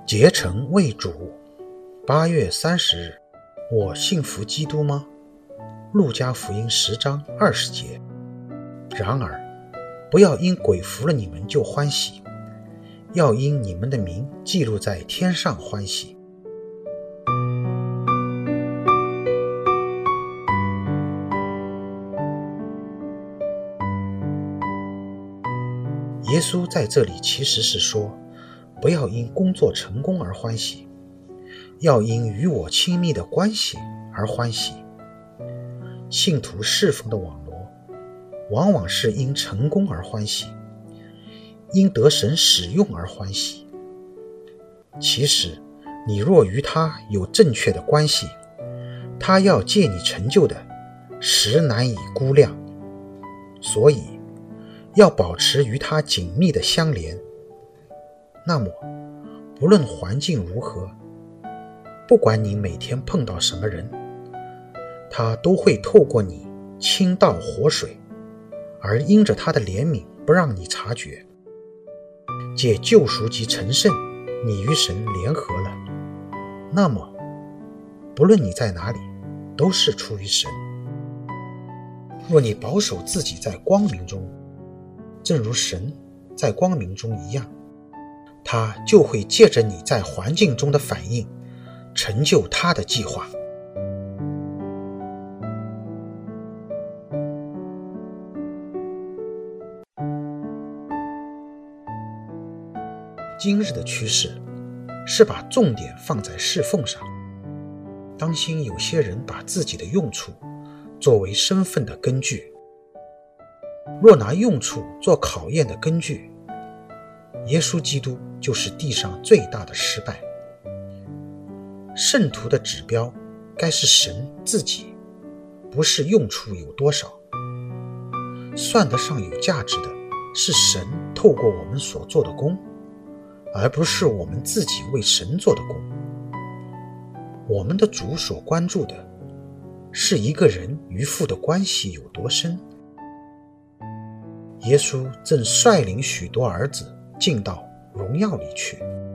竭诚为主。8月30日，我信服基督吗？路加福音10章20节。然而，不要因鬼服了你们就欢喜，要因你们的名记录在天上欢喜。耶稣在这里其实是说，不要因工作成功而欢喜，要因与我亲密的关系而欢喜。信徒侍奉的网罗，往往是因成功而欢喜，因得神使用而欢喜。其实，你若与他有正确的关系，他要借你成就的，实难以估量。所以，要保持与他紧密的相连。那么，不论环境如何，不管你每天碰到什么人，他都会透过你倾倒活水，而因着他的怜悯不让你察觉。借救赎及成圣，你与神联合了。那么，不论你在哪里，都是出于神。若你保守自己在光明中，正如神在光明中一样，他就会借着你在环境中的反应，成就他的计划。今日的趋势是把重点放在侍奉上，当心有些人把自己的用处作为身份的根据。若拿用处做考验的根据，耶稣基督就是地上最大的失败。圣徒的指标该是神自己，不是用处有多少。算得上有价值的是神透过我们所做的工，而不是我们自己为神做的工。我们的主所关注的是一个人与父的关系有多深。耶稣正率领许多儿子进到荣耀里去。